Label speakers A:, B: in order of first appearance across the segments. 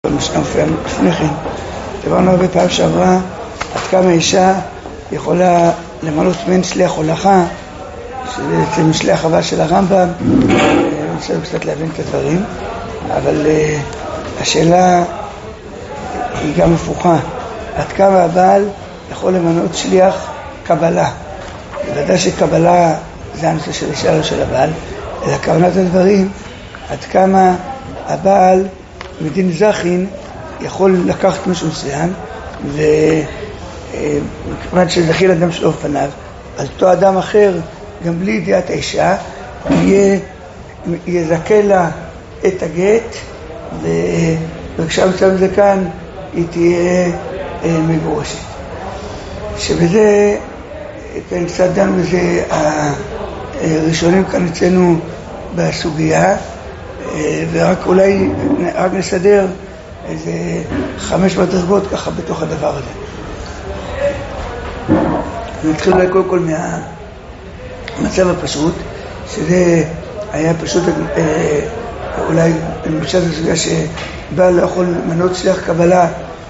A: לפני כן, דיברנו הרבה פעם שעברה עד כמה אישה יכולה למנות מן שליח הולכה, שזה בעצם שליח הבא של הרמב"ם. אני רוצה קצת להבין את הדברים, אבל השאלה היא גם הפוכה, עד כמה הבעל יכול למנות שליח קבלה. בוודאי שקבלה זה הנושא של אישה לא של הבעל, אלא כוונת הדברים, עד כמה הבעל מדין זכין יכול לקחת משהו מסוים, וכיוון שזכיל אדם שלו בפניו, אז אותו אדם אחר, גם בלי ידיעת האישה, יזכה לה את הגט, וכשם שם זה כאן, היא תהיה מגורשת. שבזה, כן, קצת דנו בזה הראשונים כאן אצלנו בסוגיה, ורק אולי רק נסדר איזה 5 מדרגות ככה בתוך הדבר הזה. נתחיל אולי קודם כל מהמצב הפשוט, שזה היה פשוט אולי במשל הסוגיה שבעל לא יכול למנות שליח קבלה,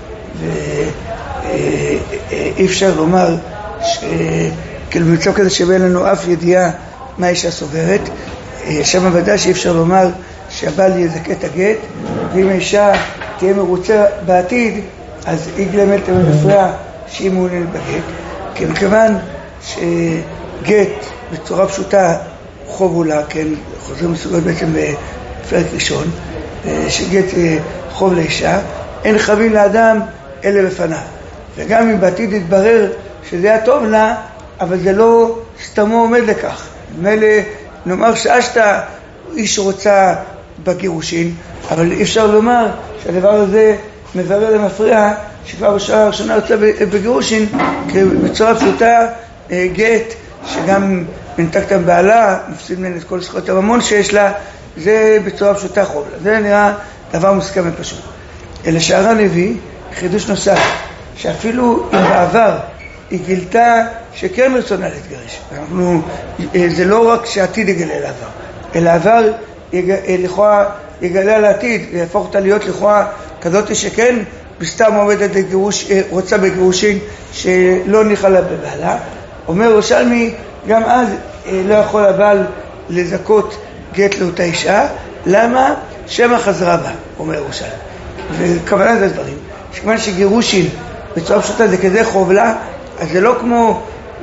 A: ואי אפשר לומר כאילו במצב כזה שאין לנו אף ידיעה מה האישה סוברת, שם ודאי שאי אפשר לומר שהבעל יזכה את הגט, ואם האישה תהיה מרוצה בעתיד, אז היא גלמת ומפריעה שהיא מעוניינת בגט. כי מכיוון שגט בצורה פשוטה חובו לה, כן, חוזרים מסוגות בעצם בפרק ראשון, שגט חוב לאישה, אין חבים לאדם אלה בפניו. וגם אם בעתיד יתברר שזה היה טוב לה, אבל זה לא סתמו עומד לכך. מילא נאמר שאשתה איש רוצה בגירושין, אבל אי אפשר לומר שהדבר הזה מברר למפריע שכבר בשעה הראשונה יוצא בגירושין, כי בצורה פשוטה גט שגם מנתקת בעלה, מפסיד ממנה את כל זכויות הממון שיש לה, זה בצורה פשוטה חוב לה. זה נראה דבר מוסכם ופשוט. אלא שהר"ן הביא חידוש נוסף, שאפילו אם בעבר היא גילתה שכן רצונה להתגרש, זה לא רק שעתיד יגלה לעבר, אלא עבר לכאורה יגלה לעתיד ויהפוך אותה להיות לכאורה כזאת שכן בסתם עומדת לגירוש, רוצה בגירושין שלא ניחלה בבעלה. אומר ירושלמי, גם אז לא יכול הבעל לזכות גט לאותה אישה. למה? שמא חזרה בה, אומר ירושלמי. וכוונה זה דברים שכיוון שגירושין בצורה פשוטה זה כזה חוב לה, אז זה לא כמו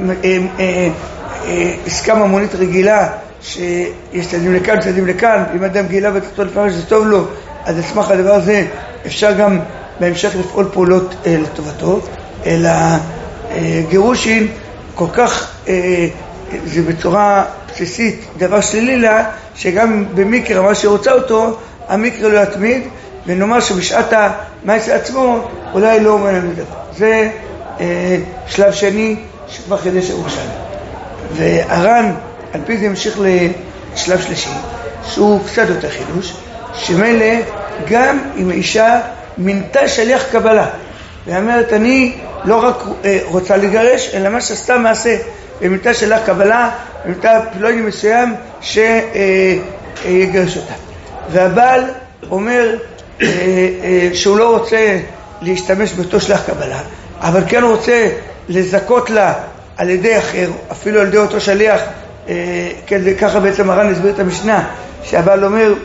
A: עסקה ממונית רגילה שיש צדדים לכאן, צדדים לכאן. אם אדם גילה ותתו לפעמים שזה טוב לו, אז אשמח הדבר הזה אפשר גם בהמשך לפעול פעולות לטובתו. אלא גירושין כל כך זה בצורה בסיסית דבר שלילי לה, שגם במקרה מה שרוצה אותו המקרה לא יתמיד, ונאמר שבשעת המעשה עצמו אולי לא אומר לנו דבר. זה שלב שני שכבר חידש ירושלמי. והר"ן על פי זה המשיך לשלב שלישי, שהוא קצת יותר חידוש, שמילא גם אם האישה מינתה שליח קבלה ואומרת אני לא רק רוצה לגרש, אלא מה שעשתה מעשה ומינתה שליח קבלה, ומינתה פלוני מסוים שיגרש אותה, והבעל אומר שהוא לא רוצה להשתמש באותו שליח קבלה, אבל כן רוצה לזכות לה על ידי אחר, אפילו על ידי אותו שליח. כן, ככה בעצם הר"ן הסביר את המשנה, שהבעל אומר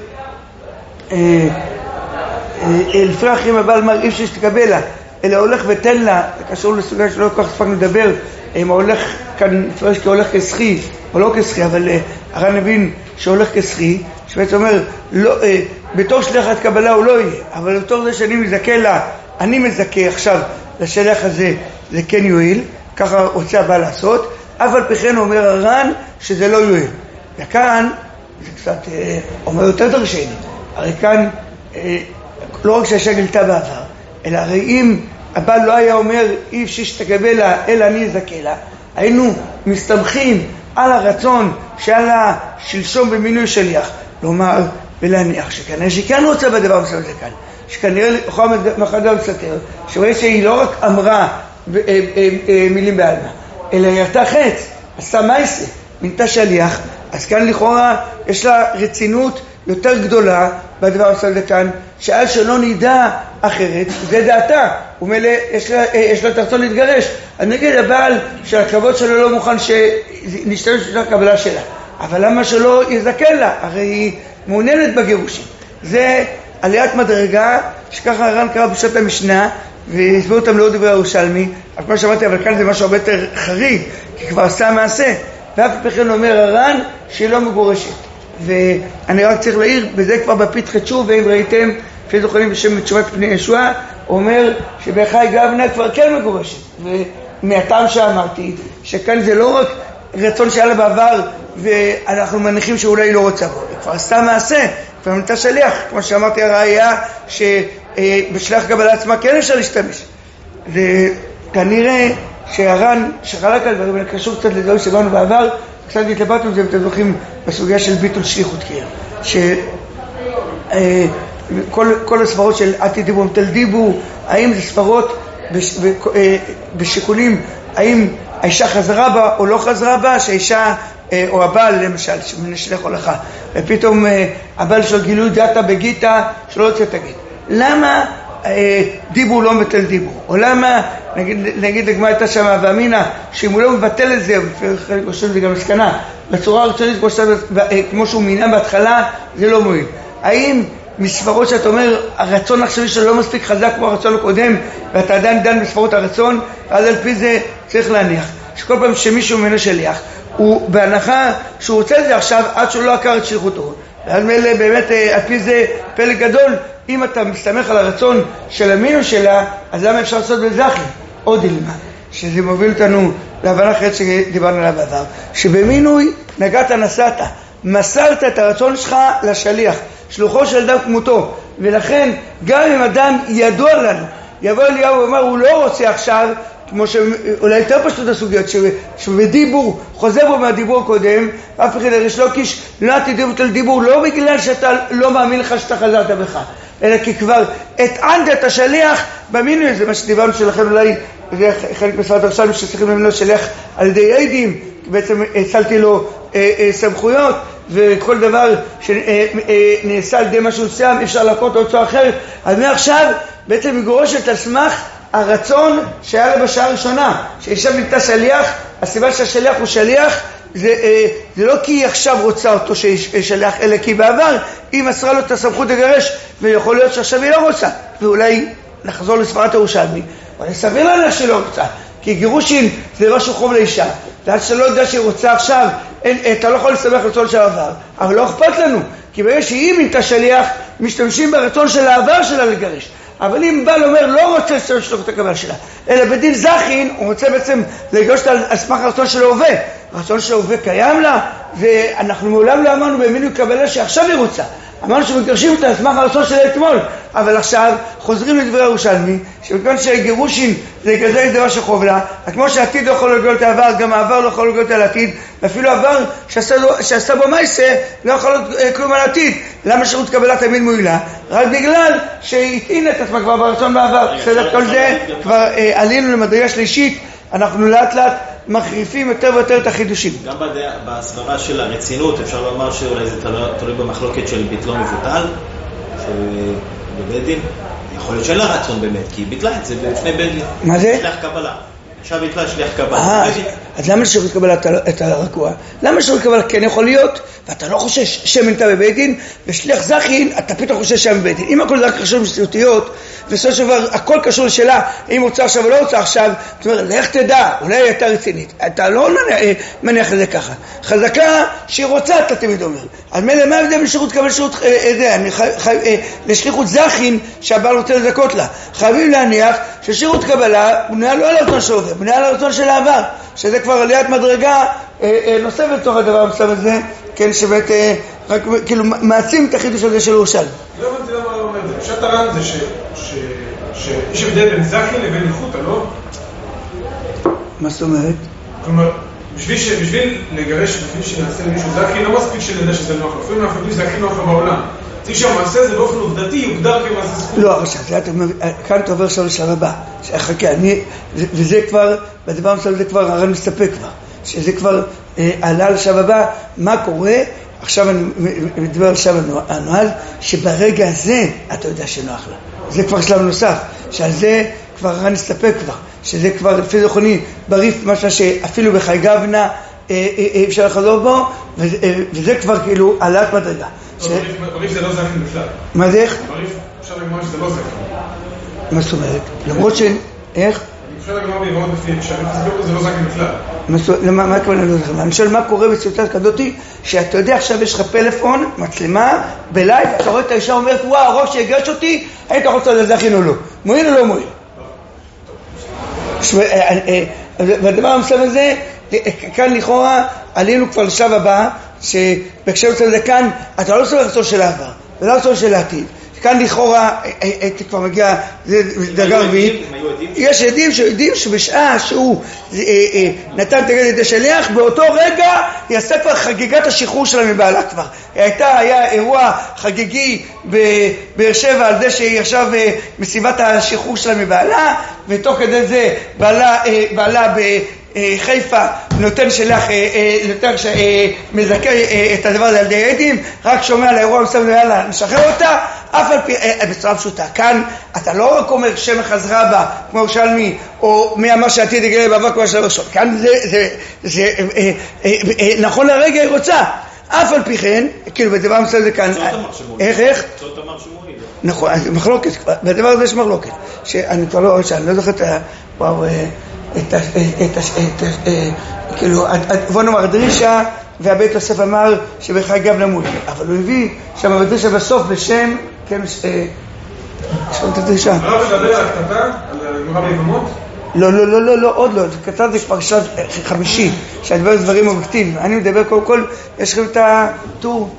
A: לפני אחרים הבעל אמר אי אפשר שתקבל לה, אלא הולך ותן לה. זה קשור לסוגיה שלא כל כך ספק לדבר אם הולך כאן מפרש כהולך כסחי או לא כסחי, אבל הר"ן הבין שהולך כסחי, שבעצם אומר לא, בתור שליחת קבלה הוא לא יהיה, אבל בתור זה שאני מזכה לה, אני מזכה עכשיו לשליח הזה, זה כן יועיל. ככה רוצה הבא לעשות, אבל בכן אומר הר"ן שזה לא יועיל. וכאן זה קצת אומר יותר דרשני, הרי כאן לא רק שהאישה גילתה בעבר, אלא הרי אם הבעל לא היה אומר אי אפשר שתקבל לה אלא אני אזכה לה, היינו מסתמכים על הרצון שהיה לה שלשום במינוי שליח, לומר ולהניח שכנראה שכן רוצה בדבר מסוים זה כאן, שכנראה יכולה מחדה לסתר, שרואה שהיא לא רק אמרה מילים בעלמה, אלא ירתה חץ, עשתה מייסה, מינתה שליח. אז כאן לכאורה יש לה רצינות יותר גדולה בדבר מסוים זה כאן, שעל שלא נדע אחרת, זה דעתה, ומלא יש לה את הרצון להתגרש. אז נגיד הבעל שהכבוד שלו לא מוכן שנשתמש את הקבלה שלה, אבל למה שלא יזכן לה? הרי היא מעוניינת בגירושים. זה עליית מדרגה שככה הר"ן קרא בשעת המשנה והסביר אותם לעוד דברי הירושלמי. אבל כמו שאמרתי, אבל כאן זה משהו הרבה יותר חריג, כי כבר עשה מעשה, ואף פכן אומר הר"ן שהיא לא מגורשת. ואני רק צריך להעיר, וזה כבר בפתחת שוב, ואם ראיתם לפי זוכרים בשם תשובת פני ישועה, אומר שבחי גבנה כבר כן מגורשת. ומהטעם שאמרתי, שכאן זה לא רק רצון שהיה לה בעבר ואנחנו מניחים שאולי היא לא רוצה בו, היא כבר עשתה מעשה, כבר נתה שליח, כמו שאמרתי, הראייה שבשליח קבלה עצמה כן אפשר להשתמש. וכנראה שהר"ן שחלק על דברים, קשור קצת לדברים שבאנו בעבר, קצת התלבטנו זה, ואתם זוכרים בסוגיה של ביטול שליחות קריאה, כל הספרות של עתיד דיבור תל דיבור, האם זה ספרות בשיקולים, האם האישה חזרה בה או לא חזרה בה, שהאישה או הבעל למשל שמנשלח הולכה ופתאום הבעל שלו גילוי דעתה בגיטה שלא יוצא תגיד, למה דיבור לא מבטל דיבור? או למה נגיד לגמרי הייתה שם ואמינה שאם הוא לא מבטל את זה, חלק חושב זה גם מסקנה בצורה הרצונית כמו שהוא מינה בהתחלה, זה לא מועיל. האם מספרות שאתה אומר הרצון העכשווי שלו לא מספיק חזק כמו הרצון הקודם ואתה עדיין דן בספרות הרצון, אז על פי זה צריך להניח שכל פעם שמישהו ממנו שליח הוא בהנחה שהוא רוצה את זה עכשיו עד שהוא לא עקר את שליחותו, ואז מלא באמת על פי זה פלג גדול. אם אתה מסתמך על הרצון של המינוי שלה, אז למה אפשר לעשות בזכי? עוד דילמה, שזה מוביל אותנו להבנה אחרת שדיברנו עליו בעבר, שבמינוי נגעת נסעת, מסרת את הרצון שלך לשליח, שלוחו של אדם כמותו, ולכן גם אם אדם ידוע לנו, יבוא אליהו ואומר הוא לא רוצה עכשיו, כמו שאולי יותר פשוט הסוגיות, שבדיבור חוזר בו מהדיבור הקודם, אף אחד הריש לוקיש לא תדיבות על דיבור, לא בגלל שאתה לא מאמין לך שאתה חזרת בך, אלא כי כבר הטענת את השליח במינוי. זה מה שדיברנו שלכם, אולי זה חלק מספרת הרשם שצריכים למנות שליח על ידי עדים, בעצם הצלתי לו סמכויות, וכל דבר שנעשה על ידי משהו מסוים אפשר לקרות הוצאה אחרת. אז מעכשיו בעצם מגורשת על סמך הרצון שהיה לה בשעה הראשונה, שאישה נהייתה שליח. הסיבה שהשליח הוא שליח זה לא כי היא עכשיו רוצה אותו שליח, אלא כי בעבר היא מסרה לו את הסמכות לגרש, ויכול להיות שעכשיו היא לא רוצה, ואולי נחזור לספרת הירושלמי, אבל סביר להניח שלא רוצה, כי גירושין זה משהו חוב לאישה, ועד שלא יודע שהיא רוצה עכשיו, אתה לא יכול לסמך רצון של העבר, אבל לא אכפת לנו, כי ברגע שהיא נהייתה שליח, משתמשים ברצון של העבר שלה לגרש. אבל אם בעל אומר לא רוצה לשלוח את הקבל שלה, אלא בדין זכין הוא רוצה בעצם לגרש על סמך הרצון של ההווה. הרצון של ההווה קיים לה, ואנחנו מעולם לא אמרנו במינוי קבלה שעכשיו היא רוצה, אמרנו שמגרשים אותה על סמך הרצון שלה אתמול, אבל עכשיו חוזרים לדברי הירושלמי שבכיוון שהגירושין זה כזה דבר שחוב לה, כמו שהעתיד לא יכול לגלות את העבר, גם העבר לא יכול לגלות על העתיד, ואפילו העבר שעשה בו מייסה לא יכול להיות כלום על העתיד. למה שירות קבלה תמיד מועילה? רק בגלל שהתעין את עצמה כבר ברצון בעבר. בסדר, כל זה כבר עלינו למדרגה שלישית, אנחנו לאט לאט מחריפים יותר ויותר את החידושים.
B: גם בסברה של הרצינות אפשר לומר שאולי זה תלוי במחלוקת של ביטלו מבוטל שבבית דין יכול להיות שאין לה רצון באמת, כי היא ביטלה את זה בפני בית דין.
A: מה זה?
B: שליח קבלה. עכשיו ביטלה שליח קבלה.
A: אז למה שירות קבלה את הרגוע? למה שירות קבלה כן יכול להיות ואתה לא חושש שמנתה בבית דין, ושליח זכין אתה פתאום חושש שם בבית דין? אם הכל זה רק קשור במציאותיות בסופו של דבר הכל קשור לשאלה אם רוצה עכשיו או לא רוצה עכשיו, זאת אומרת לך תדע, אולי היא הייתה רצינית, אתה לא מניח לזה ככה, חזקה שהיא רוצה אתה תמיד אומר. אז מה ההבדל בשירות קבל שירות לשליחות זכין שהבעל רוצה לזכות לה? חייבים להניח ששירות קבלה הוא בנויה לא על הרצון של ההווה, בנויה על הרצון של העבר, שזה כבר עליית מדרגה נוספת לתוך הדבר המסוים הזה, כן, שבאמת רק כאילו מעצים את החידוש הזה של ירושלים.
C: לא הבנתי למה הוא אומר את זה. פשט הר"ן זה שיש הבדל בין זכין לבין איכותא, לא?
A: מה זאת אומרת?
C: כלומר, בשביל לגרש, בשביל שנעשה למישהו זכין, לא מספיק שנדע שזה נוח לו. אפילו אנחנו יודעים זכין נוח לו בעולם. צריך שהמעשה הזה באופן עובדתי יוגדר כמעשה זכות.
A: לא, עכשיו, כאן אתה עובר עכשיו לשלב הבא. חכה, וזה כבר, בדבר מסוים זה כבר הר"ן מסתפק כבר. שזה כבר עלה לשלב הבא, מה קורה? עכשיו אני מדבר על שלב הנועל, שברגע הזה אתה יודע שנוח לה. זה כבר שלב נוסף, שעל זה כבר הר"ן נסתפק כבר, שזה כבר לפי זכרוני בריף משהו שאפילו בחי גבנה אפשר לחזור בו, וזה כבר כאילו העלאת מדרגה.
C: בריף זה לא זכין בכלל.
A: מה זה איך?
C: בריף אפשר לגמר שזה לא זכין.
A: מה זאת אומרת? למרות ש... איך?
C: אפשר לגמר בעברות בפנים, זה לא זכין בכלל.
A: מה הכוונה לא זכין? אני שואל מה קורה בסרטת כזאתי, שאתה יודע עכשיו יש לך פלאפון, מצלמה, בלייב, אתה רואה את האישה אומרת, וואו, הרוב שהגרש אותי, היית רוצה לזכין או לא? מועיל או לא מועיל? והדבר המסלם הזה, כאן לכאורה עלינו כבר לשלב הבא, שבקשר לזה כאן, אתה לא עושה רצון של העבר, ולא רצון של העתיד. כאן לכאורה, הייתי כבר מגיע, זה דרגה רביעית. יש עדים שיודעים שבשעה שהוא נתן את הגט לידי שליח, באותו רגע יעשה כבר חגיגת השחרור שלה מבעלה כבר. היה אירוע חגיגי בבאר שבע על זה שהיא עכשיו מסיבת השחרור שלה מבעלה, ותוך כדי זה בעלה בחיפה נותן שליח, מזכה את הדבר הזה על ידי עדים, רק שומע על האירוע מסביב, יאללה, נשחרר אותה, אף על פי, בצורה פשוטה. כאן אתה לא רק אומר שם חזרה בה, כמו ירושלמי, או מי אמר שעתיד יגלה בעבר כמו השלב הראשון. כאן זה נכון לרגע היא רוצה. אף על פי כן, כאילו בדבר מסוים זה כאן... איך?
B: צות אמר שמואל.
A: נכון, מחלוקת, בדבר הזה יש מחלוקת. שאני כבר לא זוכר את ה... וואו, כאילו, בוא נאמר, דרישה והבית יוסף אמר שבחי גב למות, אבל הוא הביא שם בדרישה בסוף בשם, כן, שם את הדרישה.
C: הרב מדבר על הקטטה, על גמרא ביבמות?
A: לא, עוד לא, קטטה זה כבר שלב חמישי, שהדבר דברים אובייקטיביים. אני מדבר קודם כל, יש לכם את הטור.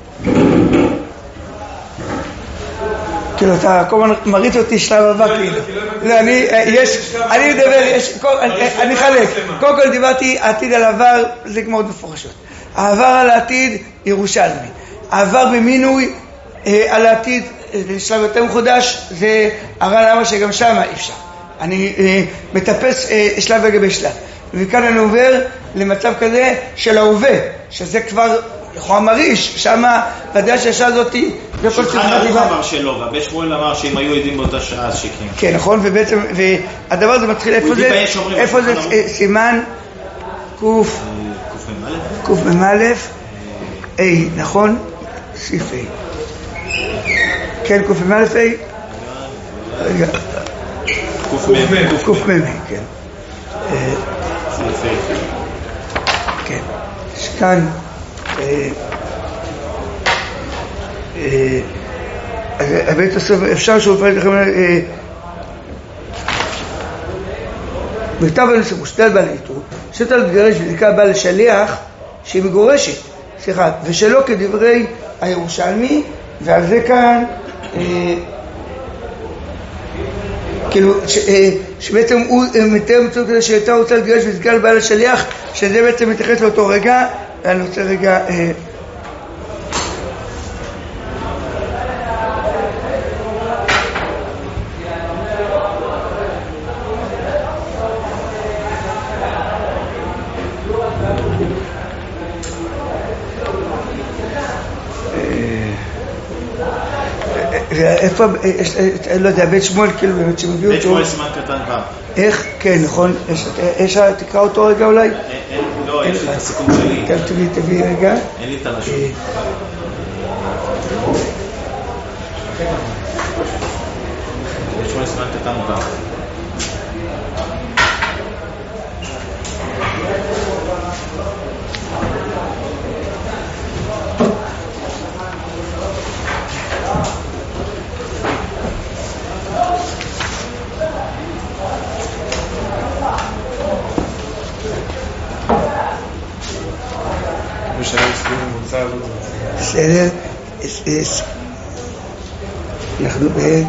A: כאילו, אתה כל הזמן מריץ אותי שלב הבא, כאילו. לא, אני מדבר, אני חלק. קודם כל דיברתי, העתיד על העבר, זה כמו עוד מפורשות. העבר על העתיד, ירושלמי. העבר במינוי על העתיד, שלב יותר מחודש, זה הר"ן אמר שגם שם אי אפשר. אני מטפס שלב לגבי שלב. וכאן אני עובר למצב כזה של ההווה, שזה כבר יכול מריש, שמה ודאי שהשעה הזאת
B: שולחן ערוך אמר שלא, והבית שמואל אמר שאם היו עדים באותה שעה אז שכן.
A: כן, נכון, ובעצם, והדבר הזה מתחיל, איפה זה סימן קמ"א, נכון? סעיף A. כן, קמ"א, רגע. קמ"א, כן. כן, שכאן הבית הסוף, אפשר שהוא פעל לכם בכתב הנושא מושתל בעל איתור שתל להתגרש וזיקה בעל לשליח שהיא מגורשת, סליחה, ושלא כדברי הירושלמי, ועל זה כאן כאילו שבעצם הוא מתאר מצוא כזה שהייתה רוצה להתגרש וזיקה לבעל השליח, שזה בעצם מתייחס לאותו רגע. אני רוצה רגע איפה, לא יודע, בית שמואל כאילו באמת שמביאו אותו.
B: בית שמואל סימן קטן פעם.
A: איך? כן, נכון. תקרא אותו רגע אולי?
B: לא, יש לי את הסיכום שלי.
A: תביא רגע.
B: אין לי את הלשון. בית שמואל סימן קטן פעם. בסדר, אנחנו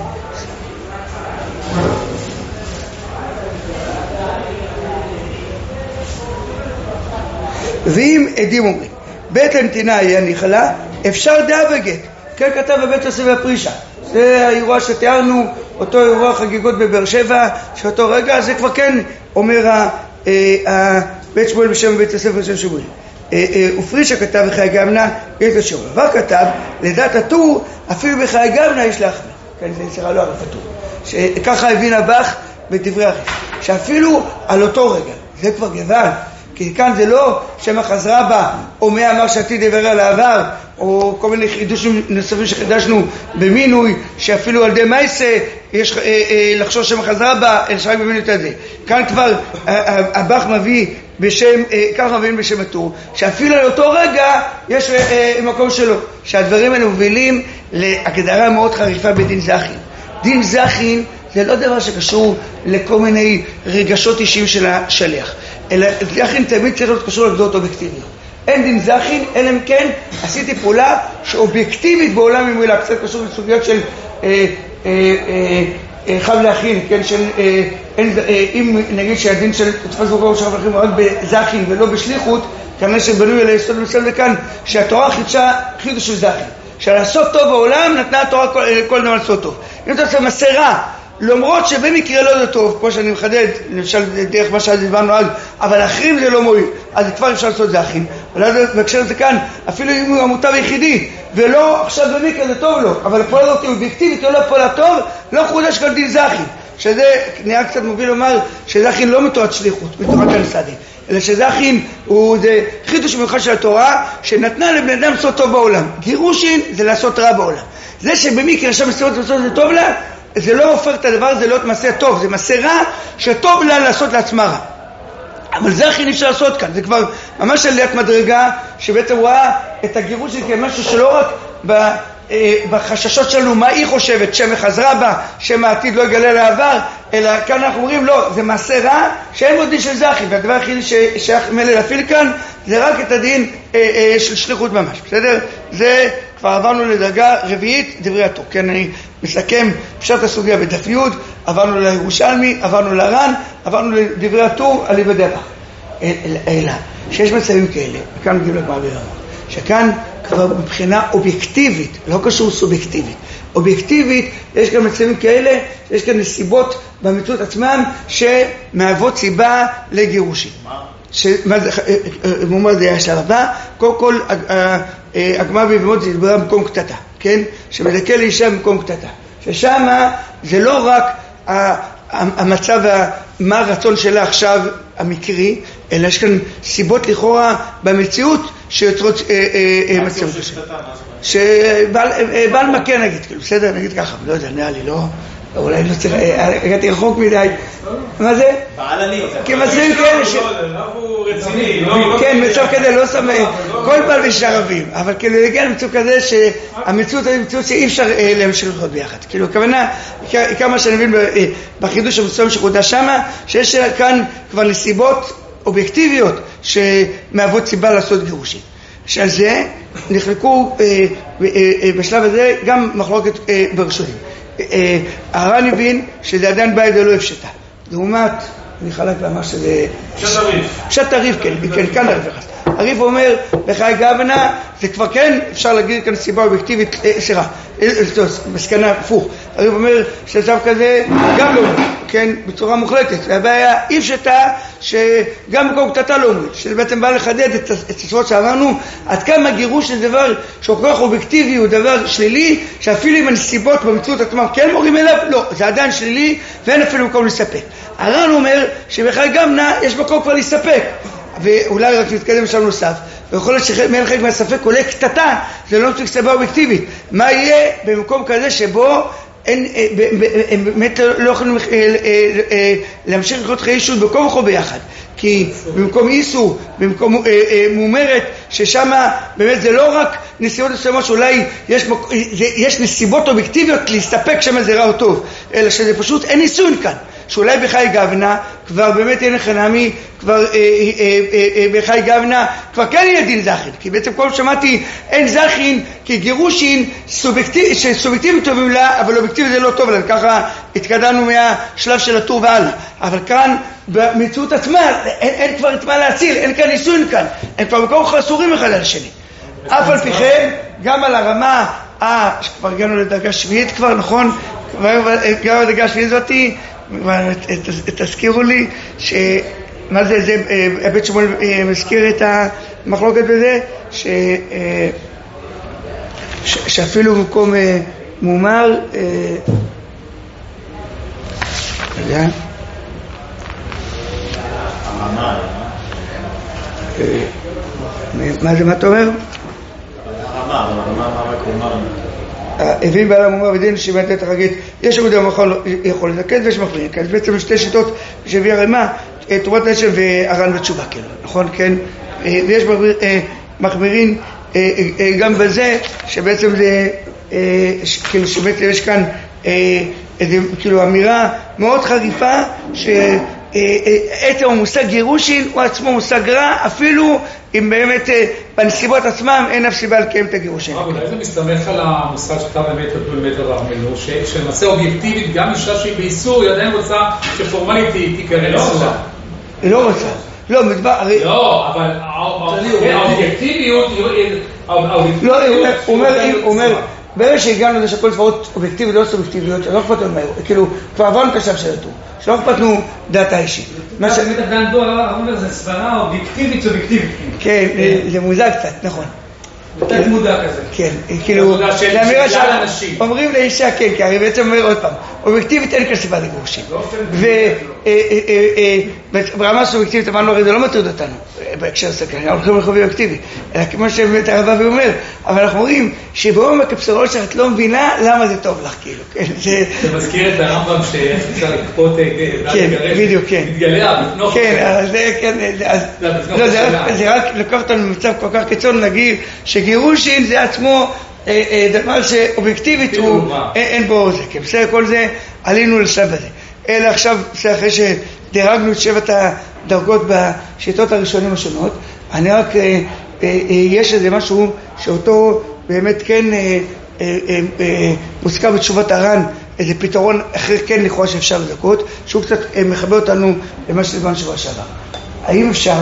B: ואם עדים אומרים בית הנתינה היא הניחלה, אפשר דעה בגט, כן כתב בבית יוסף והפרישה. זה האירוע שתיארנו, אותו אירוע חגיגות בבאר שבע, שאותו רגע זה כבר כן אומר בית שמואל בשם בית יוסף בשם שמואל. ופרישה כתב בחיי גבנה יש לו שיעור, אבל כתב לדעת הטור אפילו בחיי גבנה יש להחמיר, כן, זה נצרה לא ערף הטור. שככה הבין הבח בדברי הריף, שאפילו על אותו רגע, זה כבר גבל, כי כאן זה לא שמא חזרה בה, או מי אמר שעתיד יברר על העבר, או כל מיני חידושים נוספים שחידשנו במינוי, שאפילו על די מייסה יש לחשוב שמא חזרה בה, אלא שרק במינוי את זה. כאן כבר הבח מביא בשם, ככה מביאים בשם הטור, שאפילו על אותו רגע יש מקום שלו, שהדברים האלה מובילים להגדרה מאוד חריפה בדין זכין. דין זכין זה לא דבר שקשור לכל מיני רגשות אישיים של השליח, אלא זכין תמיד צריך להיות קשור לגדות אובייקטיביות. אין דין זכין, אלא אם כן עשיתי פעולה שאובייקטיבית בעולם ממילא, קצת קשור לסוגיות של חייב להכין, כן, של אם נגיד שהדין של תפס בקור של חייב מאוד בזכין ולא בשליחות, כנראה שבנוי על היסוד מסוים לכאן שהתורה חידשה חידוש של זכין, שלעשות טוב בעולם נתנה התורה כל דבר לעשות טוב. אם אתה עושה מסרה למרות שבמקרה לא זה טוב, כמו שאני מחדד, למשל דרך מה שדיברנו אז, אבל אחרים זה לא מועיל, אז כבר אפשר לעשות זכין. אבל בהקשר לזה כאן, אפילו אם הוא המוטב היחידי, ולא עכשיו במקרה זה טוב לו, אבל הפועל הזאת היא אובייקטיבית, לא פעולה טוב, לא חודש כאן דין זכין. שזה נראה קצת מוביל לומר שזכין לא מתורת שליחות, מתורת הנסדי, אלא שזכין הוא זה חידוש מיוחד של התורה, שנתנה לבן אדם לעשות טוב בעולם. גירושין זה לעשות רע בעולם. זה שבמקרה עכשיו מסירות לעשות זה טוב לה, זה לא הופך את הדבר הזה להיות מעשה טוב, זה מעשה רע שטוב לה לעשות לעצמה רע. אבל זכין אפשר לעשות כאן, זה כבר ממש עליית מדרגה שבעצם רואה את הגירוש כמשהו שלא רק בחששות שלנו מה היא חושבת, שמא חזרה בה, שמא העתיד לא יגלה לעבר, אלא כאן אנחנו אומרים לא, זה מעשה רע שאין עוד דין של זכין, והדבר הכי שייך מלא להפעיל כאן זה רק את הדין של שליחות ממש, בסדר? זה כבר עברנו לדרגה רביעית, דברי התור. כן, אני מסכם פשט הסוגיה בדף י', עברנו לירושלמי, עברנו לר"ן, עברנו לדברי התור על ליבדי הבח. אלא שיש מצבים כאלה, וכאן מגיעים לגמר בירמה, שכאן כבר מבחינה אובייקטיבית, לא קשור סובייקטיבית, אובייקטיבית, יש גם מצבים כאלה, יש כאן נסיבות במציאות עצמם שמהוות סיבה לגירושים. מומר זה היה השלב הבא, קודם כל הגמרא ביבמות זה ידבר במקום קטטה, כן? שמדכא לאישה במקום קטטה, ששם זה לא רק המצב, מה הרצון שלה עכשיו המקרי, אלא יש כאן סיבות לכאורה במציאות שיוצרות מצב קשה. שבעל מכה נגיד, כאילו, בסדר, נגיד ככה, לא יודע, נראה לי, לא, אולי לא צריך, הגעתי רחוק מדי. מה זה?
C: בעל אני.
B: כי מצבים כאלה ש...
C: הוא רציני.
B: כן, מצב כזה, לא שם, כל פעם יש ערבים, אבל כאילו הגיע למצב כזה שהמציאות היא מציאות שאי אפשר להמשיך לחיות ביחד. כאילו, הכוונה, כמה שאני מבין בחידוש המסוים שחודש שמה, שיש כאן כבר נסיבות אובייקטיביות שמהוות סיבה לעשות גירושים. שעל זה נחלקו בשלב הזה גם מחלוקת בראשונים. הר"ן הבין שזה עדיין בית ולא הפשטה. לעומת, אני חלק למה שזה... פשט הריף, כן, כאן הריף אחד. הריף אומר, בחיי גוונה, זה כבר כן, אפשר להגיד כאן סיבה אובייקטיבית, מסקנה הפוך. הריף אומר שצו כזה גם לא אומר, כן, בצורה מוחלטת. והבעיה אי פשטה שגם מקום קטטה לא אומר, שזה בעצם בא לחדד את הספרות שאמרנו, עד כמה גירוש זה דבר שהוא כל כך אובייקטיבי, הוא דבר שלילי, שאפילו אם הנסיבות במציאות עצמם כן מורים אליו, לא, זה עדיין שלילי, ואין אפילו מקום לספק. הר"ן אומר שבחיי גוונה יש מקום כבר לספק, ואולי רק נתקדם שם נוסף, ויכול להיות שמעין חלק מהספק עולה קטטה, זה לא מספיק סיבה אובייקטיבית. מה יהיה במקום כזה שבו הם באמת לא יכולים להמשיך לחיות חיי אישות בכל מקום ביחד, כי במקום איסור, במקום מומרת, ששם באמת זה לא רק נסיבות מסוימות שאולי יש נסיבות אובייקטיביות להסתפק שם זה רע או טוב, אלא שזה פשוט אין ניסון כאן, שאולי בחיי גוונה כבר באמת אין חנמי, כבר בחיי גוונה כבר כן יהיה דין זכין, כי בעצם כל שמעתי אין זכין כי גירושין סובייקטיבית טובים לה, אבל אובייקטיבית זה לא טוב לה, ככה התקדמנו מהשלב של הטור והלאה. אבל כאן במציאות עצמה אין כבר את מה להציל, אין כאן ניסון כאן, הם כבר מקום חסורים אחד על השני. אף על פי כן גם על הרמה שכבר הגענו לדרגה שביעית כבר, נכון? גם לדרגה שביעית זאתי, תזכירו לי מה זה בית שמואל מזכיר את המחלוקת בזה, שאפילו במקום מומר
A: רגע. מה זה, מה אתה אומר? הבין בעולם אומר בדין שבעת את החגית, יש עבודה יכול לזקן ויש מחמירים, אז בעצם שתי שיטות שהביא הרמ"א, תרומת נשם והר"ן בתשובה, כאילו, נכון? כן? ויש מחמירים גם בזה, שבעצם זה, כאילו שבעצם יש כאן כאילו אמירה מאוד חריפה עצם המושג גירושין הוא עצמו מושג רע, אפילו אם באמת בנסיבות עצמם אין אף סיבה לקיים את הגירושין.
D: אולי זה מסתמך על המושג שאתה באמת באמת הרמנו, שלמעשה אובייקטיבית גם אישה שהיא באיסור היא עדיין רוצה שפורמלית תיקרא איסורה.
A: היא לא רוצה. לא, מדבר...
D: לא, אבל האובייקטיביות...
A: לא, הוא אומר ברגע שהגענו לזה שכל דברות אובייקטיביות לא סובייקטיביות, לא אכפת לנו מהר, כאילו כבר עברנו את השלב של הטור, שלא אכפתנו דעתה אישית.
D: מה שבאמת עדיין דור אומר זה סברה אובייקטיבית סובייקטיבית.
A: כן, זה מוזר קצת, נכון.
D: קצת מודע כזה.
A: כן, כאילו, אומרים לאישה כן, כי הרי בעצם אומר עוד פעם, אובייקטיבית אין כסיבה לגירושים. וברמה סובייקטיבית אמרנו, הרי זה לא מטריד אותנו, בהקשר הסכן, אנחנו הולכים לחובי אובייקטיבי, אלא כמו שבאמת הרב אבי אומר, אבל אנחנו אומרים שבעומק הפסורות שאת לא מבינה למה זה טוב לך, כאילו, כן,
D: זה מזכיר את הרמב"ם שאפשר לקפות
A: כן, בדיוק, כן.
D: מתגלע, בתנוך.
A: כן, אז זה, כן, זה רק לקח אותנו במצב כל כך קיצון, נגיד שגירושין זה עצמו דבר שאובייקטיבית אין בו זה, כן, בסדר, כל זה עלינו לשלב הזה. אלא עכשיו, אחרי שדרגנו את 7 הדרגות בשיטות הראשונים השונות, אני רק, יש איזה משהו שאותו באמת כן מוזכר בתשובת הר"ן, איזה פתרון אחר כן לכאורה שאפשר לזכות, שהוא קצת מחבר אותנו למה שדיברנו שבוע שעבר. האם אפשר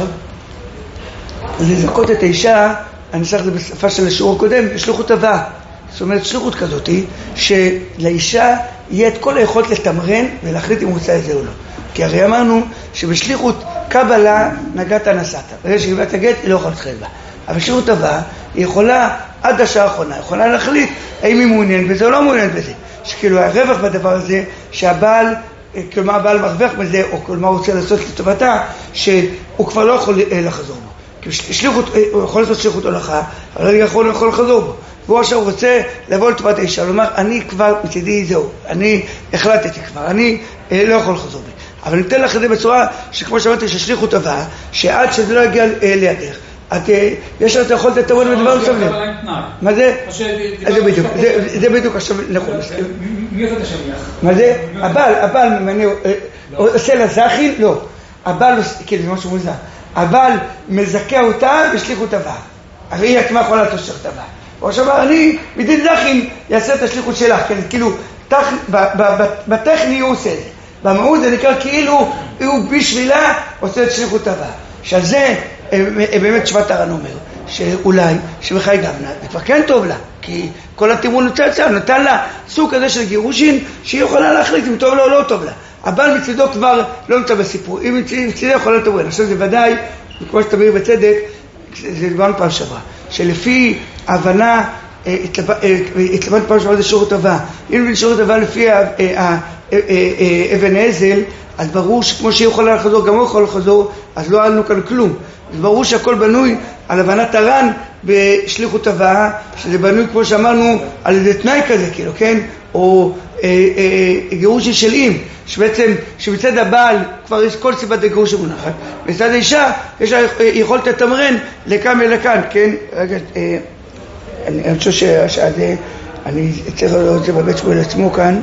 A: לזכות את האישה, אני אנסח את זה בשפה של השיעור הקודם, בשליחות הבאה. זאת אומרת, שליחות כזאת היא שלאישה יהיה את כל היכולת לתמרן ולהחליט אם הוא רוצה את זה או לא. כי הרי אמרנו שבשליחות קבלה נגעת נסעת. ברגע שקיבלת הגט היא לא יכולה להתחיל בה. אבל בשליחות הבאה היא יכולה עד השעה האחרונה, יכולה להחליט האם היא מעוניינת בזה או לא מעוניינת בזה. שכאילו הרווח בדבר הזה שהבעל, כלומר הבעל מרוויח בזה או כלומר הוא רוצה לעשות לטובתה, שהוא כבר לא יכול לחזור בו. שליחות, הוא יכול לעשות שליחות הולכה, אבל הוא יכול לחזור בו. והוא עכשיו רוצה לבוא לטובת האישה, לומר, אני כבר מצידי זהו, אני החלטתי כבר, אני לא יכול לחזור בי. אבל אני אתן לך את זה בצורה שכמו שאמרתי, ששליחות הבאה, שעד שזה לא יגיע לידך, יש לך את היכולת לתמוד בדבר מסוים. מה זה? זה בדיוק, זה בדיוק עכשיו נכון.
D: מי עושה את השליח?
A: מה זה? הבעל עושה לזכין? לא. הבעל, כאילו זה משהו מוזר. הבעל מזכה אותה בשליחות הבאה. הרי היא עצמה יכולה לעשות שליחות הבאה. הוא שאמר, אני מדין זכין יעשה את השליחות שלך, כאילו, בטכני הוא עושה את זה. במהות זה נקרא כאילו הוא בשבילה עושה את שליחות הבאה. שעל זה באמת שבט הר"ן אומר, שאולי שבחי גבנה, זה כבר כן טוב לה, כי כל התימון נתן לה סוג כזה של גירושין, שהיא יכולה להחליט אם טוב לה או לא טוב לה. הבעל מצידו כבר לא נמצא בסיפור, אם מצידו יכולה לתמרן. עכשיו זה ודאי, כמו שתמיר בצדק, זה דיברנו פעם שעברה, שלפי ההבנה, התלבנת פעם שעברה זה שירות הבא. אם שירות הבא לפי אבן עזל, אז ברור שכמו שהיא יכולה לחזור, גם הוא יכול לחזור, אז לא עלינו כאן כלום. אז ברור שהכל בנוי על הבנת הר"ן בשליחות הבאה, שזה בנוי כמו שאמרנו על איזה תנאי כזה, כאילו, כן? או גירושין של אם, שבעצם שמצד הבעל כבר יש כל סיבת הגירוש שמונחת, מצד האישה יש לה יכולת לתמרן לכאן ולכאן, כן? רגע, אני חושב שזה, אני צריך לראות את זה בבית שמואל עצמו כאן,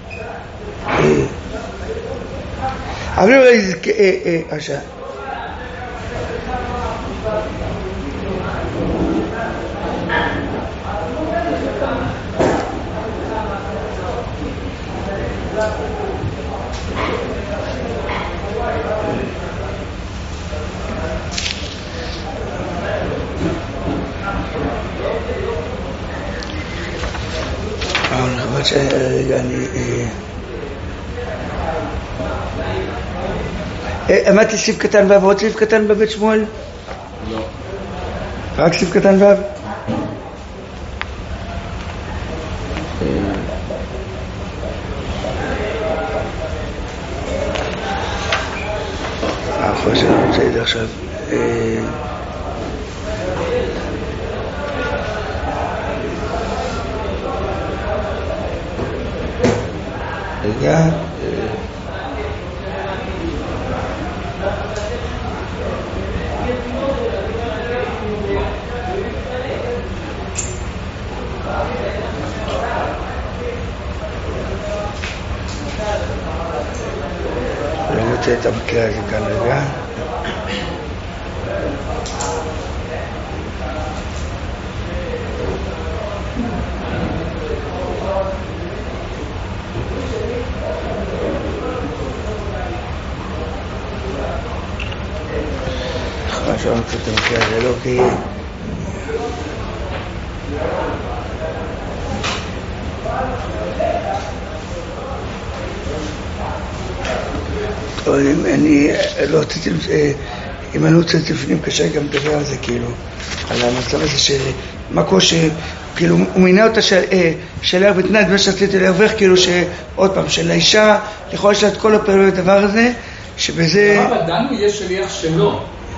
A: אבל אולי זה עכשיו רגע, אמרתי סעיף קטן ו' ועוד סעיף קטן בבית שמואל?
D: לא.
A: רק סעיף קטן ו'? יכול שאני רוצה את זה עכשיו. רגע. אני רוצה את המקרה הזה כאן רגע. עכשיו אני רוצה את המקרה הזה, לא כי... אני לא רציתי, אם אני רוצה לפנים קשה גם לדבר על זה, כאילו, על המצב הזה שמה קורה כאילו, הוא מינה אותה שלח בתנאי, מה שרציתי להרוויח, כאילו שעוד פעם, של האישה, יכול לשלט כל הפעולה לדבר הזה, שבזה...
D: הרב עדיין יש שליח שלו.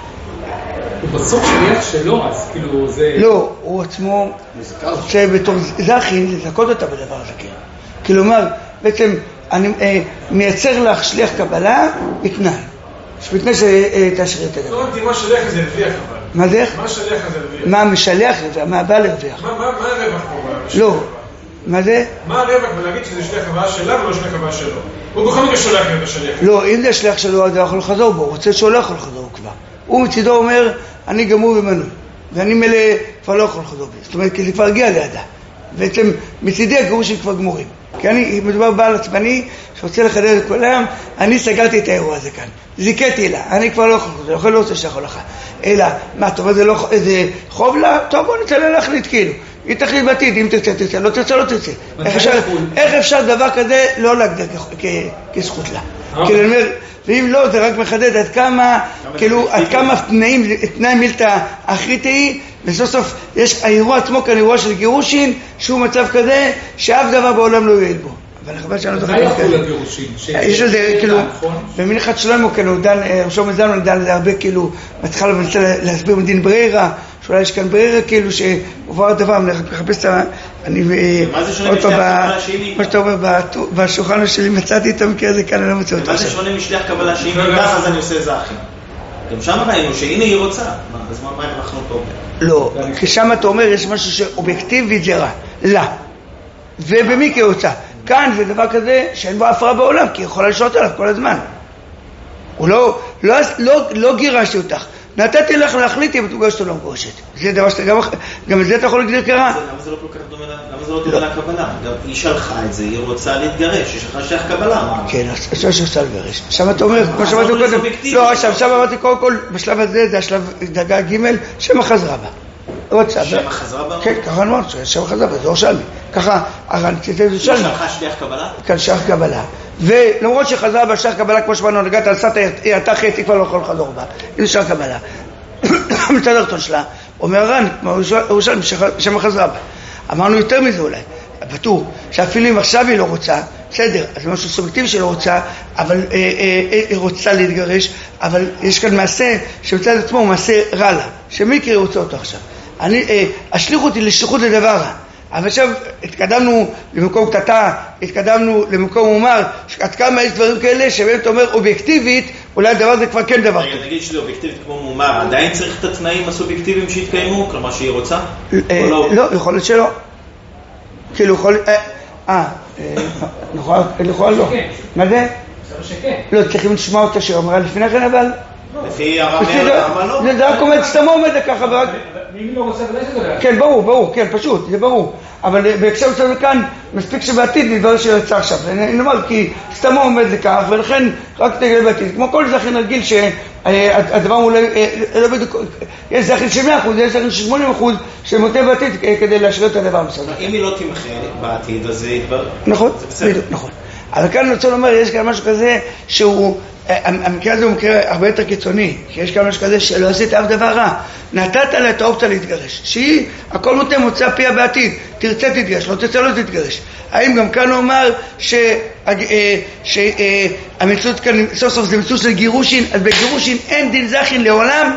D: הוא בסוף שליח שלו, אז כאילו זה...
A: לא, הוא עצמו רוצה בתור זכין לזכות אותה בדבר הזה, כאילו. כלומר, בעצם אני מייצר לך שליח קבלה בתנאי. בתנאי שתאשרי את הדבר.
C: לא הבנתי מה שליח הזה הרוויח אבל.
A: מה זה?
C: מה שליח הזה הרוויח?
A: מה משליח הרוויח? מה הבא להרוויח?
C: מה הרווח פה?
A: לא. מה זה?
C: מה הרווח בלהגיד שזה שליח הבאה שלה ולא שליח הבאה שלו? הוא בכל מקרה שולח את השליח.
A: לא, אם זה שליח שלו, אז הוא יכול לחזור בו. הוא רוצה שהוא לא יכול לחזור כבר. הוא מצידו אומר, אני גמור ומנוי. ואני מלא כבר לא יכול לחזור בו. זאת אומרת, כי זה כבר הגיע לידה. בעצם מצידי הגירושים כבר גמורים. כי אני מדובר בעל עצמני שרוצה לחדד את כל היום, אני סגרתי את האירוע הזה כאן. זיקתי לה, אני כבר לא יכול, לא רוצה שיכול לך. אלא, מה, טוב, זה חוב לה? טוב, בוא ניתן לה להחליט, כאילו. היא תחליט בעתיד, אם תרצה, תרצה, לא תרצה, לא תרצה. איך אפשר דבר כזה לא להגדיר כזכות לה? כאילו, אני אומר, ואם לא, זה רק מחדד עד כמה, כאילו, עד כמה תנאי מילתא אחרית היא, וסוף סוף יש האירוע עצמו כאן אירוע של גירושין, שהוא מצב כזה שאף דבר בעולם לא יועיל בו. אבל חבל שאני לא זוכר
D: מה יכול לגירושין?
A: יש לזה, כאילו, במנחת שלמה, כאילו, ראשון מזלנו דן לזה הרבה, כאילו, מתחיל ומנסה להסביר מדין ברירה, שאולי יש כאן ברירה, כאילו, שעובר הדבר, אני מחפש את ה...
E: מה זה שונה משליח קבלה שהיא
A: מה שאתה אומר, בשולחן שלי מצאתי את המקרה הזה כאן, אני לא מצא אותו.
E: מה זה שונה משליח קבלה שהיא נדח, אז אני עושה איזה אחים. גם שם ראינו שהנה היא רוצה, אז מה אנחנו פה?
A: לא, כי שם אתה אומר, יש משהו שאובייקטיבית זה רע, לה, ובמי כהוצא. כאן זה דבר כזה שאין בו הפרעה בעולם, כי היא יכולה לשלוט עליו כל הזמן. הוא לא גירשתי אותך, נתתי לך להחליט אם את מגורשת או לא מגורשת. זה דבר שאתה גם את זה אתה יכול להגדיר כרע.
E: למה זה לא כל כך דומה, למה זה לא דומה לקבלה? גם היא שלחה את זה, היא רוצה להתגרש, היא שלחה שייך קבלה.
A: כן, עכשיו שרוצה לגרש. עכשיו אתה אומר, כמו שאמרתי קודם, לא, עכשיו אמרתי קודם כל, בשלב הזה זה השלב דרגה ג' שם החזרה בה.
E: שם החזרה בה?
A: כן, ככה נאמר, שם החזרה בה, זה אורשלמי. ככה, הרנציטה זה שלמי.
E: שלחה שייך קבלה?
A: כן, שייך קבלה. ולמרות שחזרה בה שייך קבלה, כמו שבאנו נגעת על סת היתה חטא, כבר לא יכול לחזור בה. אם זה שייך קבלה. מצד הרצון שלה, אומר הר"ן, כמו אורשלמי, שם החזרה בה. אמרנו יותר מזה אולי, בטור, שאפילו אם עכשיו היא לא רוצה, בסדר, אז משהו סובייקטיבי שלא רוצה, אבל היא רוצה להתגרש, אבל יש כאן מעשה שמצד עצמו הוא מעשה רע לה, שמיקרי רוצה אותו עכשיו. השליחו אותי לשליחות לדבר רע, אבל עכשיו התקדמנו למקום קטטה, התקדמנו למקום מומר, עד כמה יש דברים כאלה שבהם אתה אומר אובייקטיבית, אולי הדבר הזה כבר כן דבר.
E: רגע, נגיד שזה אובייקטיבית כמו מומר, עדיין צריך את התנאים הסובייקטיביים שהתקיימו, כלומר שהיא רוצה?
A: לא, יכול להיות שלא. כאילו יכול... נכון, לא. מה זה? לא, צריכים לשמוע אותה שאומרה לפני כן, אבל...
E: לפי הרב לא.
A: זה רק עומד, סתם עומד ככה, ורק...
D: ואם לא רוצה ולא שזה...
A: כן, ברור, כן, פשוט, זה ברור. אבל בהקשר מצב כאן, מספיק שבעתיד נדבר שיוצא עכשיו. אני אומר, כי סתם עומד לכך, ולכן רק תגלה בעתיד. כמו כל זכין רגיל שהדבר הוא לא בדיוק... יש זכין של 100%, יש זכין של 80% שמוטה בעתיד כדי להשאיר את הדבר מסוים.
E: אם היא לא תמחה בעתיד, אז זה יתבר...
A: נכון, בדיוק, נכון. אבל כאן אני רוצה לומר, יש כאן משהו כזה שהוא
B: המקרה הזה הוא מקרה הרבה יותר קיצוני, כי יש כמה שכזה שלא עשית אף דבר רע, נתת לה את האופציה להתגרש, שהיא, הכל נותן מוצא פיה בעתיד, תרצה תתגרש, לא תרצה לא תתגרש. האם גם כאן הוא אמר שהמציאות כאן סוף סוף זה מציאות של גירושין, אז בגירושין אין דין זכין לעולם?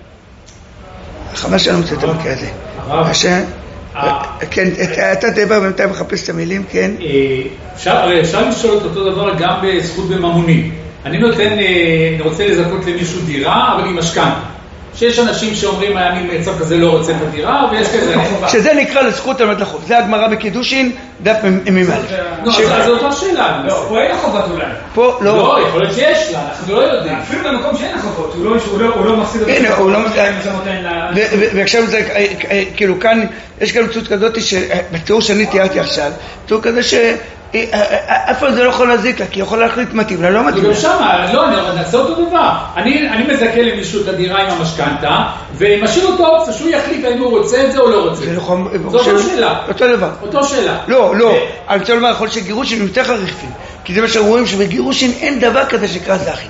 B: חבל שאני מוצא את המקרה הזה. כן, אתה דבר בינתיים מחפש את המילים, כן?
D: אפשר לשאול את אותו דבר גם בזכות בממונים. אני רוצה לזכות למישהו דירה, אבל עם משכנתא. שיש אנשים שאומרים, אני מצב כזה לא רוצה את הדירה, ויש כזה...
B: שזה נקרא לזכות על מטלחוב. זה הגמרא בקידושין, דף ממלך.
D: זה אותה שאלה.
F: לא, פה אין החובות אולי.
B: פה לא.
D: לא, יכול להיות שיש לה, אנחנו לא יודעים.
F: אפילו במקום שאין החובות, הוא לא מפסיד את
B: הנה, הוא לא מפסיד. ועכשיו זה, כאילו כאן, יש גם מציאות כזאת, שבתיאור שאני תיארתי עכשיו, תיאור כזה אף פעם זה לא יכול להזיק לה, כי יכול להחליט מתאים לה, לא מתאים לה.
D: וגם שמה, לא, נעשה אותו דבר. אני מזכה למישהו את הדירה עם המשכנתא, ומשאיר אותו אופציה, שהוא יחליט האם הוא רוצה את זה או לא רוצה. זו אותו שאלה.
B: אותו דבר.
D: אותו שאלה.
B: לא, אני רוצה לומר, יכול שגירושין יותר חריפים, כי זה מה שרואים שבגירושין אין דבר כזה שקרא זכין.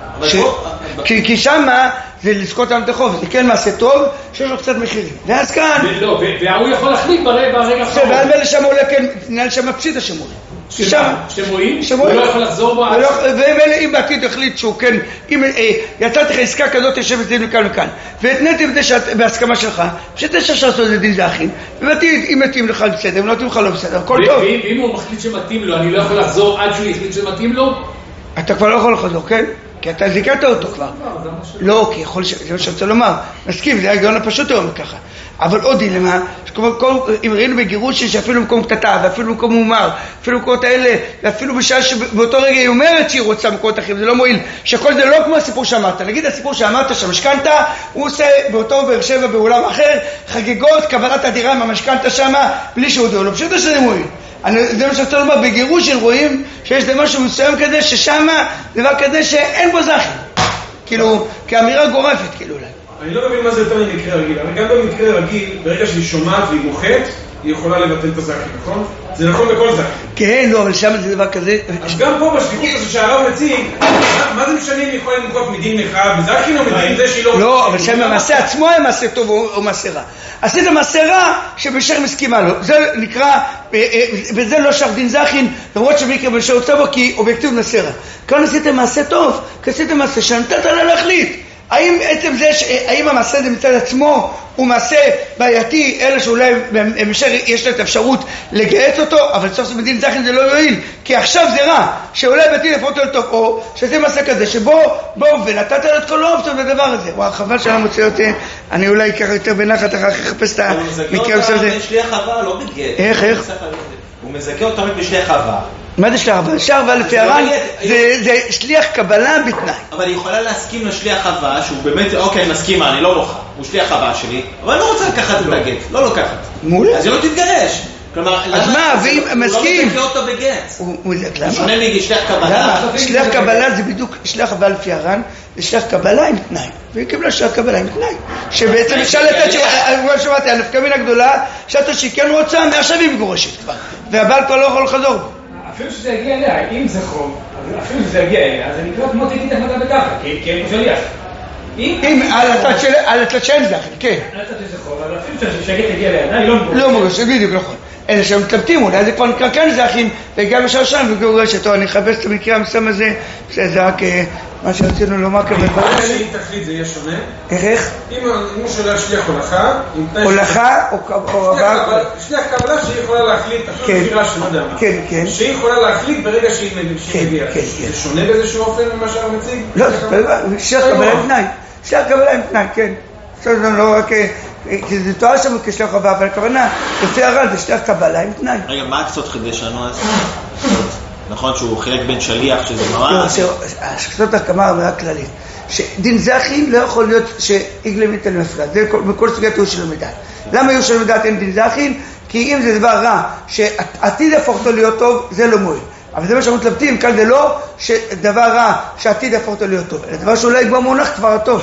B: כי שמה זה לזכות על מטלחוב, זה כן מעשה טוב, שיש לו קצת מחירים. ואז כאן...
D: והוא יכול להחליט ברגע אחרון.
B: ועל מלא שם עולה, כן, נעל שם הפשיט השמורי.
D: שמועים? הוא לא יכול לחזור בו?
B: אם בעתיד החליט שהוא כן, אם יצאתי לך עסקה כזאת יושבת דין מכאן וכאן, והתניתי בהסכמה שלך, שאתה שעשו את זה דין זכין, ובעתיד אם מתאים לך בסדר, אם לא מתאים לך לא בסדר, הכל טוב.
D: ואם הוא מחליט שמתאים לו, אני לא יכול לחזור עד שהוא יחליט שמתאים לו?
B: אתה כבר לא יכול לחזור, כן? כי אתה זיקרת אותו כבר. לא, כי יכול, זה מה שרצה לומר. מסכים, זה ההיגיון הפשוט היום ככה. אבל עוד דילמה, אם ראינו בגירוש שאפילו מקום קטטה, ואפילו מקום מומר, אפילו מקומות האלה, ואפילו בשעה שבאותו רגע היא אומרת שהיא רוצה מקומות אחרים, זה לא מועיל, שכל זה לא כמו הסיפור שאמרת. נגיד הסיפור שאמרת שהמשכנתא, הוא עושה באותו באר שבע באולם אחר, חגיגות, קבלת הדירה עם המשכנתא שמה, בלי שהודיעו לו. פשוט שזה מועיל. זה מה שרצה לומר, בגירוש רואים שיש זה משהו מסוים כזה, ששמה דבר כזה שאין בו זכין. כאילו, כאמירה גורפת, כאילו אולי.
C: אני לא מבין מה זה יותר ממקרה רגיל, אבל גם במקרה רגיל, ברגע שהיא שומעת והיא מוחת, היא יכולה לבטל את הזכין, נכון? זה נכון בכל זכין.
B: כן, לא, אבל שם זה דבר כזה...
C: אז גם פה בשליחות הזה שהרב מציג, מה זה משנה אם היא יכולה למחוק מדין אחד בזכין או מדין זה שהיא לא...
B: לא, אבל שם המעשה עצמו היה מעשה טוב או מעשה רע. עשית מעשה רע שבשך מסכימה לו. זה נקרא, וזה לא שך דין זכין, למרות שביקר בשך רוצה בו כי אובייקטיב מעשה רע. כאן עשית מעשה טוב, כי עשית מעשה שנתת לה להחליט. האם עצם זה, האם המעשה הזה מצד עצמו הוא מעשה בעייתי, אלא שאולי יש לה את האפשרות לגייץ אותו, אבל סוף סוף מדין זכין זה לא יועיל, כי עכשיו זה רע, שאולי בעתיד לפחות לא טוב, או שזה מעשה כזה, שבו ונתת לה את כל האופציות בדבר הזה. וואו, חבל שאני מוצא אותי, אני אולי אקח יותר בנחת אחר כך לחפש את המקרה בסדר.
E: הוא מזכה אותה בשליח חווה, לא בגט.
B: איך?
E: הוא מזכה אותה בשליח חווה.
B: מה זה שליח חווה? שליח חווה לפי הר"ן זה שליח קבלה בתנאי.
E: אבל היא יכולה להסכים לשליח חווה, שהוא באמת, אוקיי, מסכימה, אני לא מוחה, הוא שליח חווה שלי, אבל אני לא רוצה לקחת את הגט, לא לוקחת.
B: מעולה.
E: אז היא לא תתגרש. כלומר,
B: אז מה, ואם מסכים?
E: הוא לא מזכה אותה בגט.
B: למה?
E: שונה משליח קבלה.
B: שליח קבלה זה בדיוק, שליח חווה לפי הר"ן, זה שליח קבלה עם תנאי. והיא קיבלה שליח קבלה עם תנאי. שבעצם אפשר לתת, אני שמעתי, הנפקא מינה גדולה, שאתה שהיא כן רוצה, מעכשיו היא מגורשת כבר. והבעל כבר לא יכול לחזור בו.
F: אפילו שזה יגיע אליה, אם זה חוב, אפילו שזה יגיע אליה, אז אני כבר כמו תגיד החלטה בככה, כי אין פה שליח.
B: אם על הצד שאין זכין, כן.
F: על הצד שזה חוב, אבל אפילו שהגט יגיע אליה, אני לא מגורשת.
B: לא מגורשת, בדיוק, נכון. אלה שהם מתלבטים, אולי זה כבר נקרא כאן זכין, וגם ישר שם וגורשת. אני אחפש את המקרה המסוים הזה, זה רק מה שרצינו לומר כמה דברים.
C: מה שהיא תחליט זה יהיה שונה?
B: איך?
C: אם הוא שולח שליח הולכה,
B: הולכה או עבר?
C: שליח קבלה שהיא יכולה להחליט, אפילו בחירה שלא יודע מה.
B: כן, כן.
C: שהיא יכולה להחליט ברגע שהיא מגיעה. זה שונה באיזשהו אופן ממה שהרב מציג?
B: לא, שליח קבלה עם תנאי. שליח קבלה עם תנאי, כן. זה לא רק... כי זה תואר שם כשליח חווה, אבל הכוונה, לפי הר"ן זה שליח קבלה עם תנאי.
E: רגע, מה הקצות חידש לנו אז? נכון שהוא חילק בין שליח שזה ממש...
B: השקצות הקמה אמירה כללית. שדין זכין לא יכול להיות שאיגלה מיתן למפלט. זה מכל סוגיית יהיו של המדעת. למה יהיו של המדעת אין דין זכין? כי אם זה דבר רע, שעתיד יהפוך אותו להיות טוב, זה לא מועיל. אבל זה מה שאנחנו מתלבטים, כאן זה לא דבר רע שעתיד יהפוך אותו להיות טוב, אלא דבר שאולי כבר מונח כבר טוב.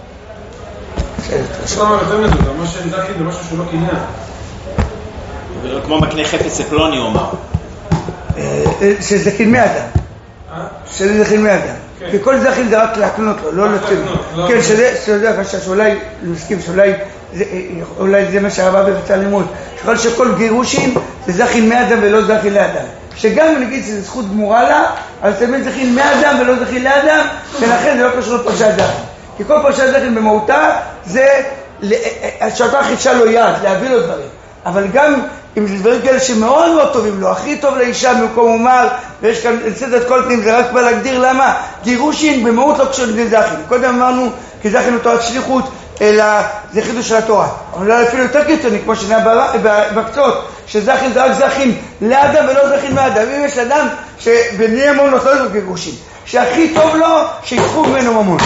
C: למה יותר מזה, מה שאין זכין זה משהו שהוא לא קניין.
E: כמו מקנה חפץ לפלוני, הוא אמר.
B: שזה זכין מאדם. שזה זכין מאדם. כי כל זכין זה רק להקנות לו, לא לצים. כן, שזה החשש, אולי נסכים שאולי זה מה שהרבה ברצה לימוד, שכל שכל גירושים זה זכין מאדם ולא זכין לאדם. שגם נגיד שזה זכות גמורה לה, אבל תמיד זכין מאדם ולא זכין לאדם, ולכן זה לא קשור לפרשת זכין. כי כל פרשת זכין במהותה זה שאתה חידשה לו יד, להביא לו דברים. אבל גם אם זה דברים כאלה שמאוד מאוד טובים לו, הכי טוב לאישה במקום אומר, ויש כאן לצד את כל תנים, זה רק בא להגדיר למה גירושין במהות לא קשור לגבי זכין. קודם אמרנו כי זכין הוא תורת שליחות, אלא זה חידוש של התורה. אבל לא אפילו יותר קיצוני, כמו שנהיה בקצות, שזכין זה רק זכין לאדם ולא זכין מאדם. אם יש אדם שבני ממון לא צריך גירושין, שהכי טוב לו שיצחו ממנו ממון.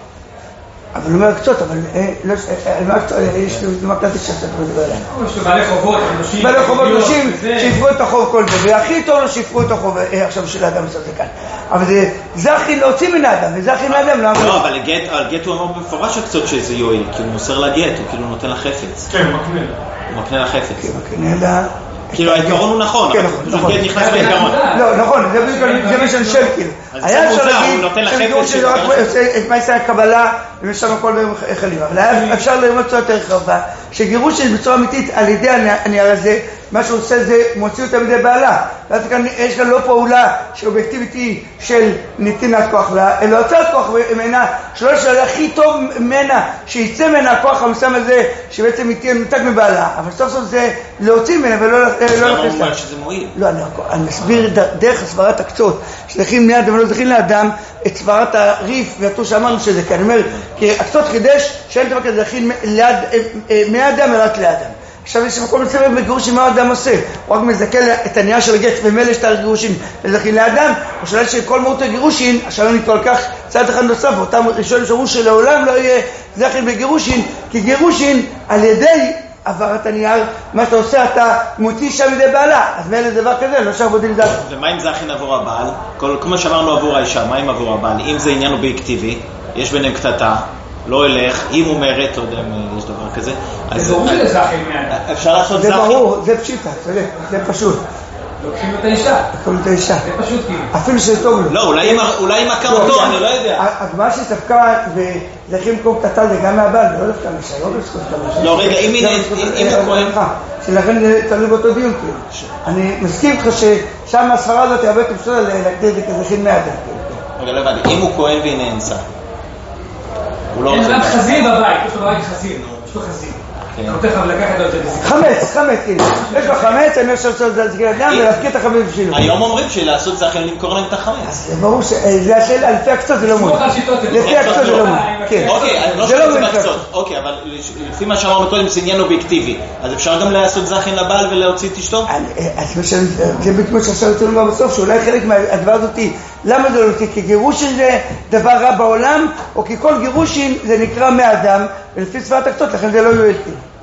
B: אבל הוא אומר קצות, אבל יש לו מקלטי שאתה מדבר עליהם.
F: יש לו בעלי חובות, נשים.
B: בעלי חובות נשים שיפרו את החוב כל זה, והכי טוב לו שיפרו את החוב עכשיו של האדם לעשות זה כאן. אבל זה זכין להוציא מן האדם, וזכין לאדם לא אמר.
E: לא, אבל הגט הוא אמר במפורש הקצות שזה יועיל, כי הוא מוסר לגט, הוא כאילו נותן לחפץ.
C: כן, מקנה.
E: הוא מקנה לחפץ.
B: כן, מקנה לה...
E: כאילו העיקרון הוא נכון, אבל פשוט גט נכנס בעיקרון.
B: לא, נכון, זה מה שאני שואל כאילו. היה אפשר להגיד את מה יעשה הקבלה ומשם הכל בחלים, אבל היה אפשר ללמוד קצת יותר רחבה, שגירוש בצורה אמיתית על ידי הנייר הזה, מה שהוא עושה זה מוציא אותה בידי בעלה, ואז יש כאן לא פעולה שאובייקטיבית היא של נתינת כוח לה, אלא הוצאת כוח ממנה, שלא ישאלה הכי טוב ממנה, שיצא ממנה הכוח המסוים הזה, שבעצם היא תהיה נותק מבעלה, אבל סוף סוף זה להוציא ממנה ולא להכניס לה.
E: הוא אומר שזה מועיל.
B: לא, אני מסביר דרך סברת הקצות, שזכין בני אדם ולא זכין לאדם, את סברת הריף והטור שאמרנו שזה כאן. אני אומר, כי הקצות חידש שאין דבר כזה זכין מאדם ורק לאדם. עכשיו יש מקום לצלם בגירושים מה האדם עושה, הוא רק מזכה את הנייר של הגט ומלא שטר גירושים לזכין לאדם, או שאלה שכל מהות הגירושים, עכשיו אני כל כך צעד אחד נוסף, ואותם ראשונים שאמרו שלעולם לא יהיה זכין בגירושים, כי גירושים על ידי עברת הנייר, מה שאתה עושה אתה מוציא שם ידי בעלה, אז מאלה דבר כזה, לא שעבודים זכין.
E: ומה אם זכין עבור הבעל? כמו שאמרנו עבור האישה, מה אם עבור הבעל? אם זה עניין אובייקטיבי, יש ביניהם קטטה, לא אלך, אם אומרת, לא יודע אם יש דבר כזה.
F: זה ברור לזכין מאדם.
E: אפשר לעשות זכין?
B: זה ברור, זה פשיטה, זה פשוט.
F: לוקחים את האישה.
B: לוקחים את האישה.
F: זה פשוט כאילו.
B: אפילו שזה טוב לו.
E: לא, אולי עם הקרתו, אני לא יודע.
B: הגמרא שספקה וזכין מקום קטטה זה גם מהבעל, זה לא דווקא משל, לא בזכות המשל.
E: לא, רגע, אם הוא כהן...
B: שלכן זה תלוי באותו דיון כאילו. אני מסכים איתך ששם הספרה הזאת הרבה יותר פשוטה להגדיר את זה כזכין מאדם.
E: רגע, לא הבנתי, אם הוא כהן והיא נאנסה.
F: אין רק חזיר בבית, יש לו רק חזיר, יש לו חזיר. אתה רוצה לקחת את זה.
B: חמץ, כאילו. יש לו חמץ, אני חושב שזה זכין אדם ולהפקיד את החמץ בשבילו.
E: היום אומרים שלעשות זכין למכור להם את החמץ.
B: זה ברור שזה השאלה, לפי הקצות זה לא מועיל. לפי הקצות זה לא מועיל.
E: אוקיי, אני לא חושב את זה בקצות. אוקיי, אבל לפי מה שאמרנו קודם זה עניין אובייקטיבי. אז אפשר גם לעשות זכין לבעל ולהוציא את אשתו?
B: זה בדיוק שעכשיו יוצאים כבר בסוף, שאולי חלק מהדבר הזאת, למה זה לא אותי? כי גירושין זה דבר רע בעולם, או כי כל גירושין זה נקרא מאדם, ולפי ספרת הקצות, לכן זה לא יועיל.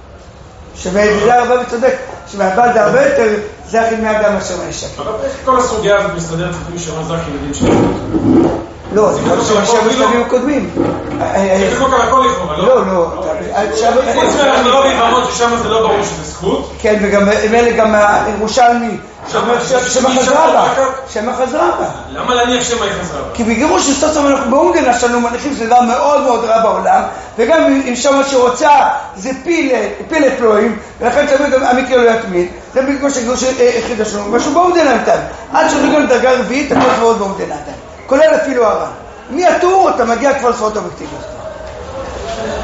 B: שבדידה הרבה וצודק, שמהבעל זה הרבה יותר זכין מאדם מאשר מהאישה.
C: אבל איך כל הסוגיה הזאת מסתדרת לפי שמה זכין יודעים שלנו?
B: לא, זה לא שבשלבים הקודמים.
C: זה לא קרה הכל לכאורה, לא?
B: לא.
C: חוץ מאנחנו לא בעימות ששם זה לא ברור שזה זכות.
B: כן, וגם הירושלמי, שמה חזרה בה.
C: למה להניח שמה היא חזרה בה?
B: כי בגירוש סוף אנחנו באונגן שלנו מניחים שזה דבר מאוד מאוד רע בעולם, וגם אם שמה שרוצה זה פיל לפלואים, ולכן תמיד המקרה לא יתמיד. זה בגלל שגירוש היחיד שלנו, משהו באונגן נתן. עד שנגיע לדרגה רביעית, הכל מאוד באונגן נתן. כולל אפילו הרע. מי הטור אתה מגיע כבר לספרות אובייקטיביות.